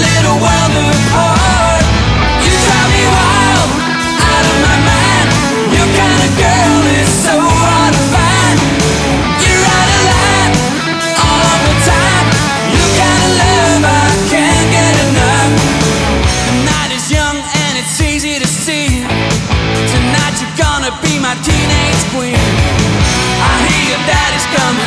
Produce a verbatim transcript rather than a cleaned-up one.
little world apart. You drive me wild, out of my mind. Your kind of girl is so hard to find. You're out of line, all of the time. You kind of love I can't get enough. The night is young and it's easy to see. Tonight you're gonna be my teenage queen. I hear your daddy's coming